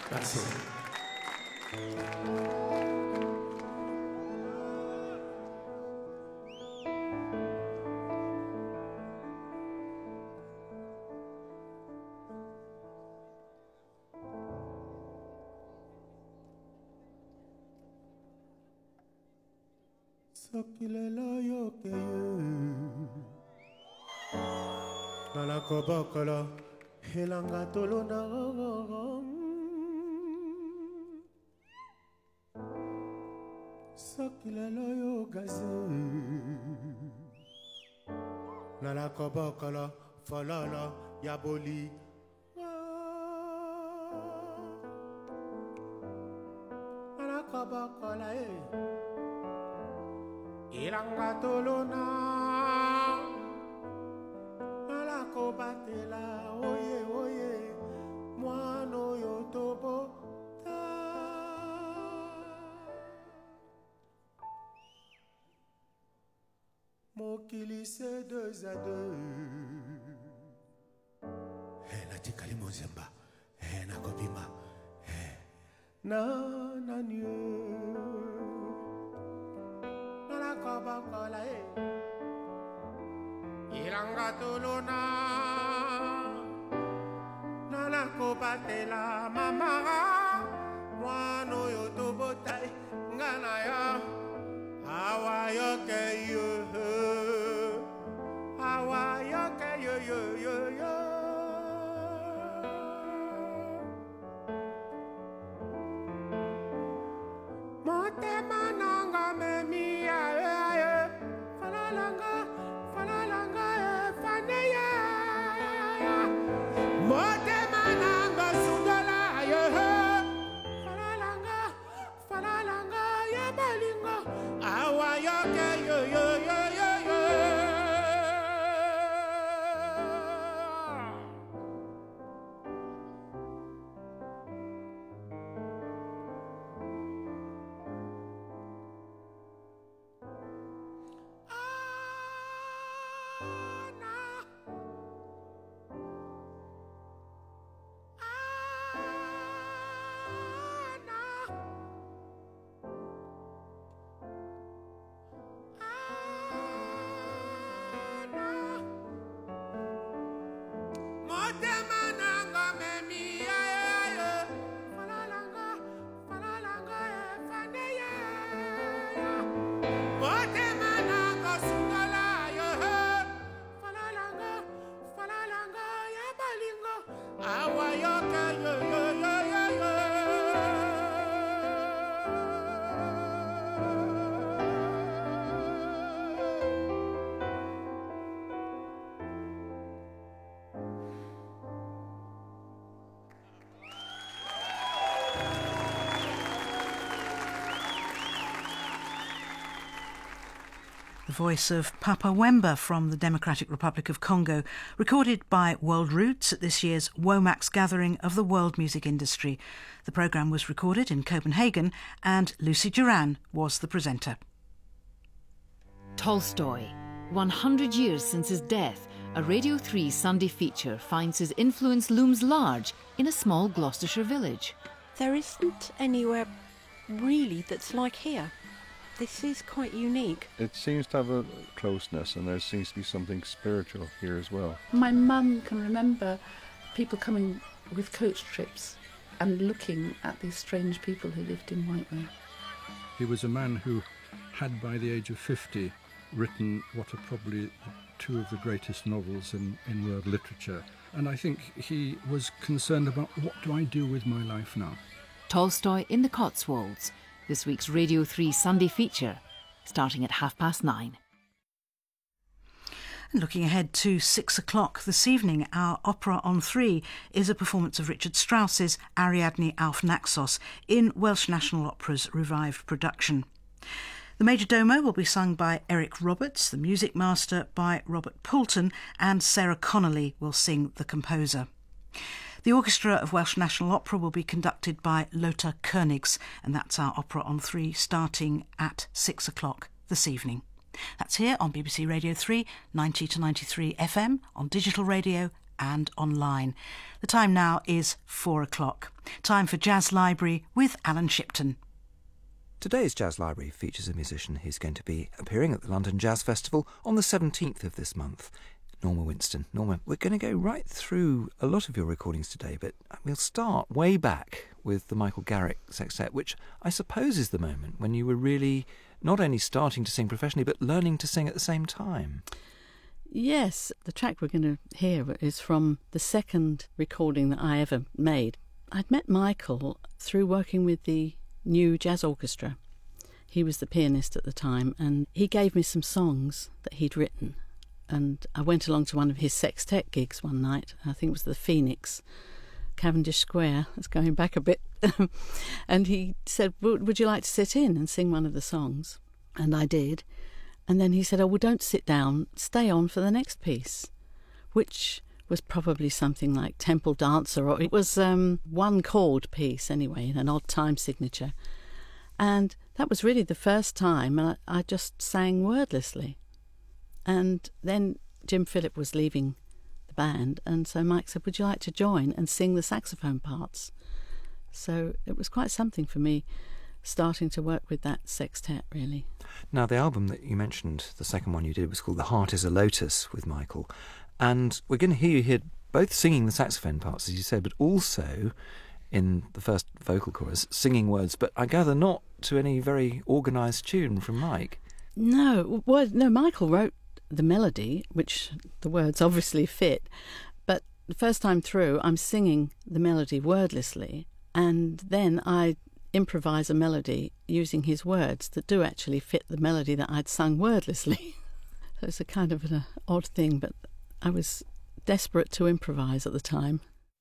Merci.
Sokilela yoke Nala kobakala Helanga tolona Sokilela yogaze Nala kobakala Falala Yaboli Nala kobakala eh Ilanga tolona Alako batela Oye oye Mwano yotobo Mokili c'est deux à deux He na tikali mozemba He na kobima He na na nye Bakola e Iranga tolona Nana kobatela mama Mwano yotobotai Ngana ya Hawa yoke yo Hawa yoke yo yo yo yo Motema nanga memi ya Falalanga, falalanga, faneya. Motema nanga sundala yo. Falalanga, falalanga ya balingo. Awa yoke yo yo yo yo yo.
The voice of Papa Wemba from the Democratic Republic of Congo, recorded by World Roots at this year's WOMAX gathering of the world music industry. The programme was recorded in Copenhagen and Lucy Duran was the presenter.
Tolstoy. one hundred years since his death, a Radio three Sunday feature finds his influence looms large in a small Gloucestershire village.
There isn't anywhere really that's like here. This is quite unique.
It seems to have a closeness, and there seems to be something spiritual here as well.
My mum can remember people coming with coach trips and looking at these strange people who lived in Whiteway.
He was a man who had, by the age of fifty, written what are probably two of the greatest novels in, in world literature. And I think he was concerned about, what do I do with my life now?
Tolstoy in the Cotswolds, this week's Radio three Sunday feature, starting at half past nine.
And looking ahead to six o'clock this evening, our Opera on Three is a performance of Richard Strauss's Ariadne auf Naxos in Welsh National Opera's revived production. The Major Domo will be sung by Eric Roberts, the music master by Robert Poulton, and Sarah Connolly will sing the composer. The Orchestra of Welsh National Opera will be conducted by Lothar Koenigs, and that's our Opera on Three starting at six o'clock this evening. That's here on B B C Radio three, ninety to ninety-three F M, on digital radio and online. The time now is four o'clock. Time for Jazz Library with Alan Shipton.
Today's Jazz Library features a musician who's going to be appearing at the London Jazz Festival on the seventeenth of this month, Norma Winston. Norma, we're going to go right through a lot of your recordings today, but we'll start way back with the Michael Garrick Sextet, which I suppose is the moment when you were really not only starting to sing professionally, but learning to sing at the same time.
Yes, the track we're going to hear is from the second recording that I ever made. I'd met Michael through working with the New Jazz Orchestra. He was the pianist at the time, and he gave me some songs that he'd written. And I went along to one of his sextet gigs one night. I think it was the Phoenix, Cavendish Square. It's going back a bit. And he said, would you like to sit in and sing one of the songs? And I did. And then he said, oh, well, don't sit down. Stay on for the next piece, which was probably something like Temple Dancer, or it was um, one chord piece anyway, in an odd time signature. And that was really the first time I, I just sang wordlessly. And then Jim Phillip was leaving the band, and so Mike said, would you like to join and sing the saxophone parts? So it was quite something for me, starting to work with that sextet, really.
Now, the album that you mentioned, the second one you did, was called The Heart is a Lotus with Michael. And we're going to hear you here both singing the saxophone parts, as you said, but also in the first vocal chorus, singing words, but I gather not to any very organised tune from Mike.
No, well, no, Michael wrote the melody, which the words obviously fit, but the first time through I'm singing the melody wordlessly, and then I improvise a melody using his words that do actually fit the melody that I'd sung wordlessly. So it's a kind of an odd thing, but I was desperate to improvise at the time.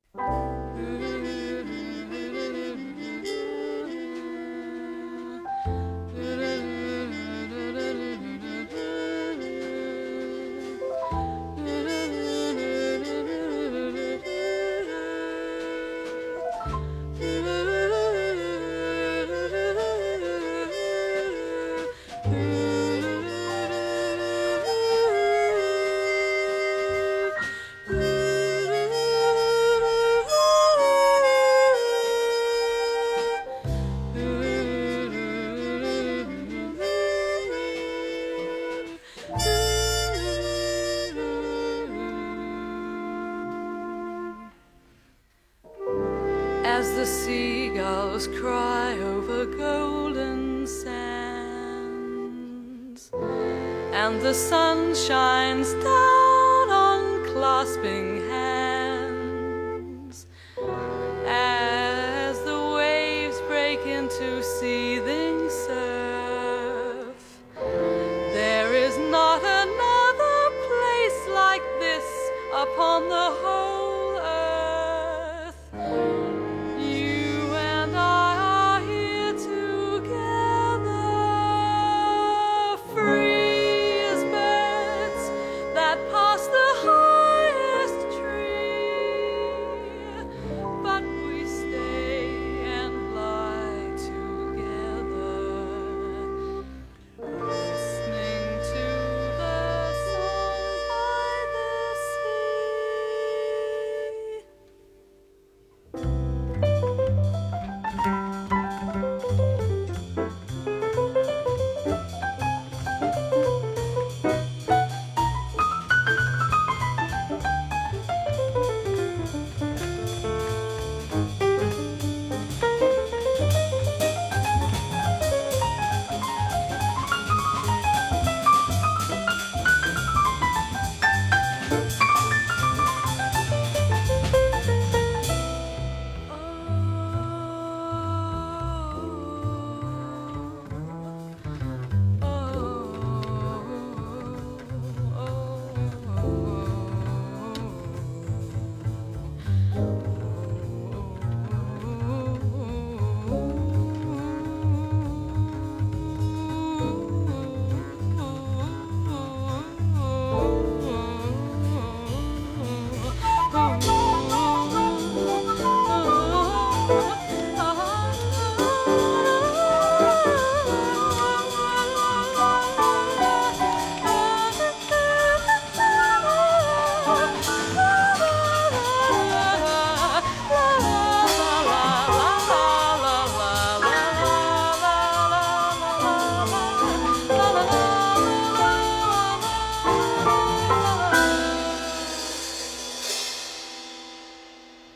As the seagulls cry over golden sands, and the sun shines down on clasping hands, as the waves break into seething surf, there is not another place like this upon the whole together.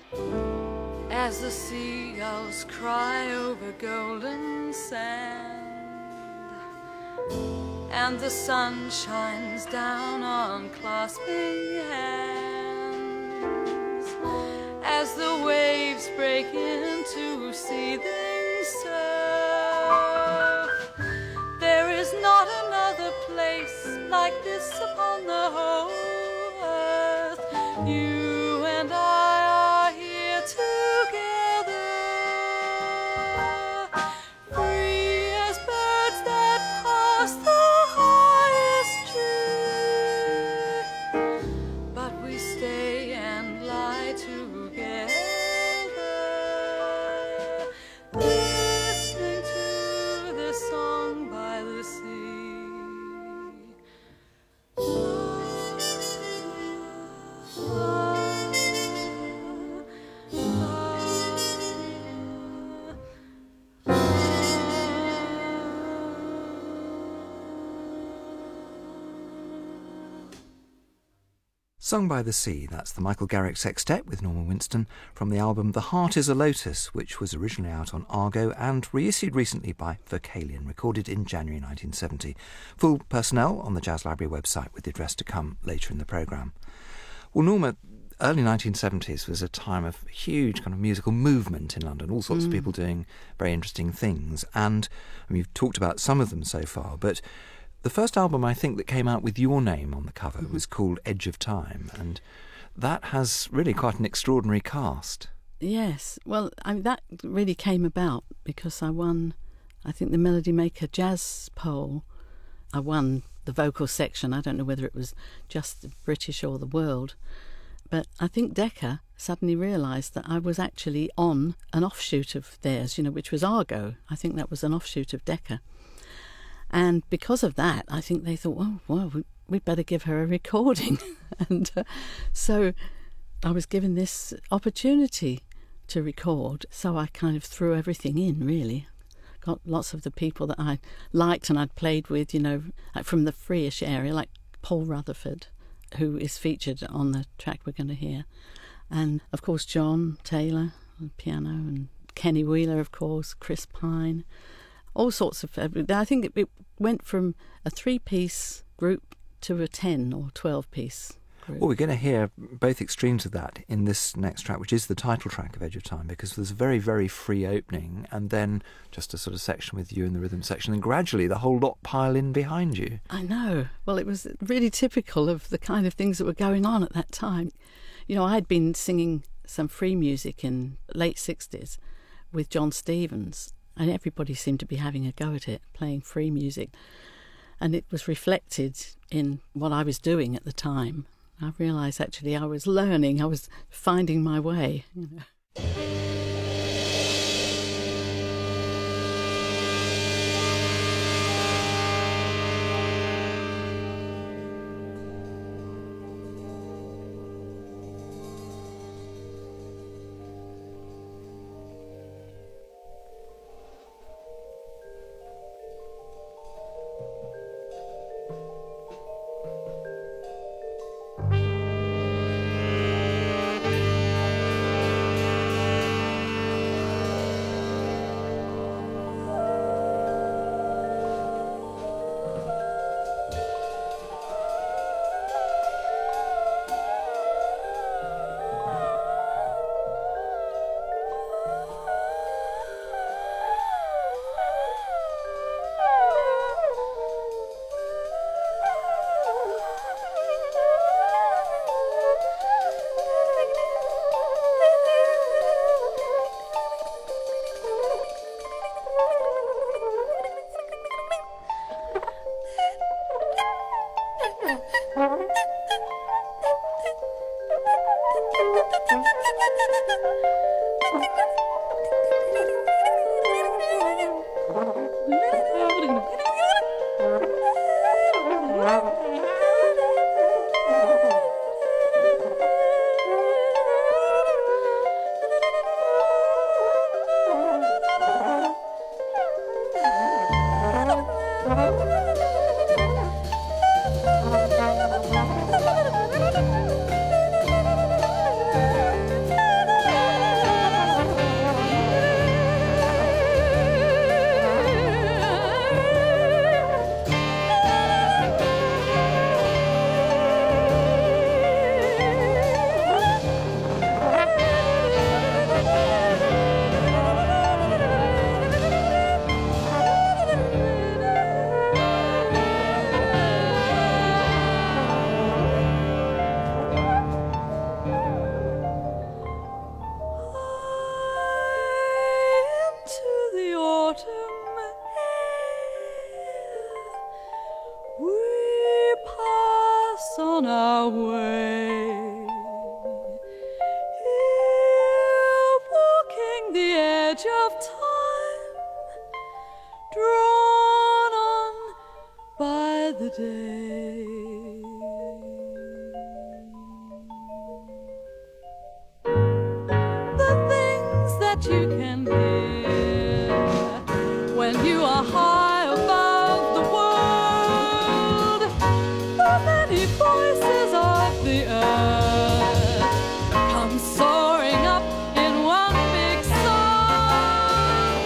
as the seagulls cry over golden sand, and the sun shines down on clasping hands, as the waves break into seething surf. There is not another place like this upon the whole earth. You and I are here together, free as birds that pass the highest tree, but we stay and lie together, listening to this song by the sea.
Sung by the Sea, that's the Michael Garrick Sextet with Norman Winston from the album The Heart is a Lotus, which was originally out on Argo and reissued recently by Vocalion, recorded in January nineteen seventy. Full personnel on the Jazz Library website with the address to come later in the programme. Well, Norma, early nineteen seventies was a time of huge kind of musical movement in London, all sorts mm. of people doing very interesting things, and I mean, you've talked about some of them so far, but the first album, I think, that came out with your name on the cover mm-hmm. was called Edge of Time, and that has really quite an extraordinary cast.
Yes, well, I mean, that really came about because I won, I think, the Melody Maker Jazz Poll. I won the vocal section. I don't know whether it was just the British or the world, but I think Decca suddenly realised that I was actually on an offshoot of theirs, you know, which was Argo. I think that was an offshoot of Decca. And because of that, I think they thought, well, well we'd better give her a recording. and uh, so I was given this opportunity to record. So I kind of threw everything in, really. Got lots of the people that I liked and I'd played with, you know, like from the free-ish area, like Paul Rutherford, who is featured on the track we're going to hear. And, of course, John Taylor on piano, and Kenny Wheeler, of course, Chris Pine. All sorts of... I think it, it went from a three-piece group to a ten or twelve-piece group.
Well, we're going to hear both extremes of that in this next track, which is the title track of Edge of Time, because there's a very, very free opening, and then just a sort of section with you in the rhythm section, and gradually the whole lot pile in behind you.
I know. Well, it was really typical of the kind of things that were going on at that time. You know, I'd been singing some free music in the late sixties with John Stevens, and everybody seemed to be having a go at it, playing free music. And it was reflected in what I was doing at the time. I realised actually I was learning, I was finding my way, you know.
away. Here, walking the edge of time, drawn on by the day. The things that you can hear when you are high above the world, the many voices of the earth come soaring up in one big song.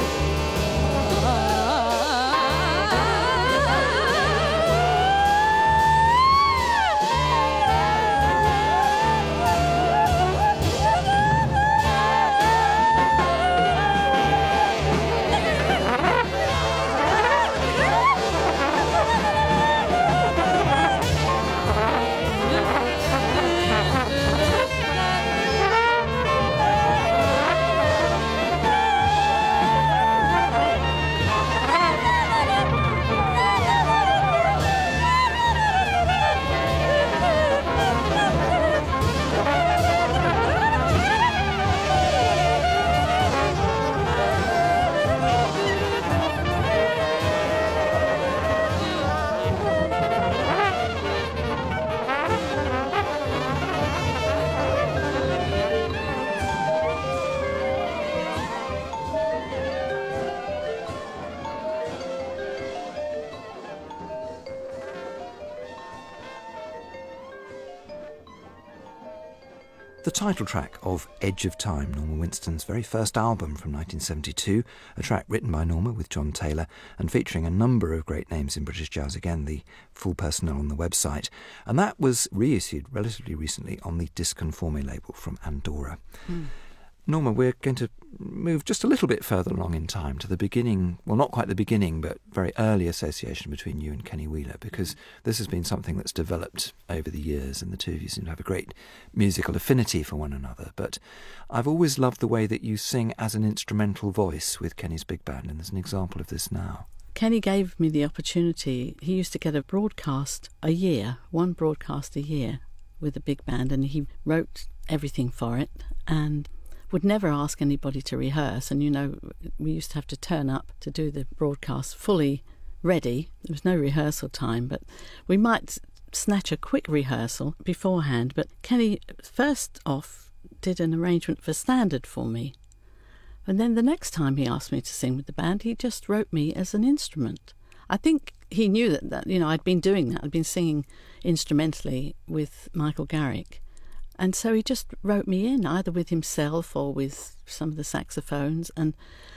The title track of Edge of Time, Norma Winston's very first album from nineteen seventy-two, a track written by Norma with John Taylor and featuring a number of great names in British jazz, again the full personnel on the website. And that was reissued relatively recently on the Disconforme label from Andorra. Mm. Norma, we're going to move just a little bit further along in time to the beginning, well, not quite the beginning, but very early association between you and Kenny Wheeler, because this has been something that's developed over the years, and the two of you seem to have a great musical affinity for one another. But I've always loved the way that you sing as an instrumental voice with Kenny's big band, and there's an example of this now.
Kenny gave me the opportunity. He used to get a broadcast a year, one broadcast a year with a big band, and he wrote everything for it, and would never ask anybody to rehearse. And, you know, we used to have to turn up to do the broadcast fully ready. There was no rehearsal time, but we might snatch a quick rehearsal beforehand. But Kenny, first off, did an arrangement for standard for me. And then the next time he asked me to sing with the band, he just wrote me as an instrument. I think he knew that, that you know, I'd been doing that. I'd been singing instrumentally with Michael Garrick. And so he just wrote me in, either with himself or with some of the saxophones. And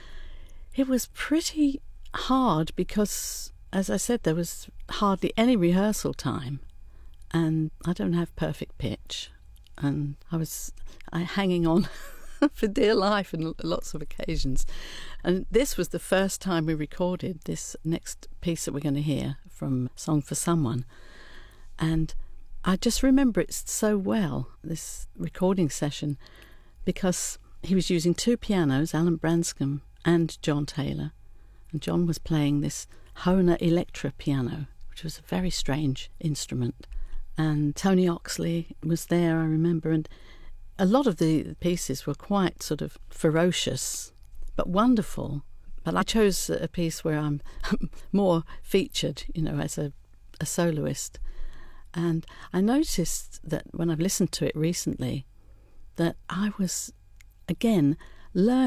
it was pretty hard because, as I said, there was hardly any rehearsal time. And I don't have perfect pitch. And I was I, hanging on for dear life on lots of occasions. And this was the first time we recorded this next piece that we're going to hear from Song for Someone. And I just remember it so well, this recording session, because he was using two pianos, Alan Branscombe and John Taylor, and John was playing this Hohner Electra piano, which was a very strange instrument, and Tony Oxley was there, I remember, and a lot of the pieces were quite sort of ferocious, but wonderful. But I chose a piece where I'm more featured, you know, as a, a soloist. And I noticed that when I've listened to it recently, that I was, again, learning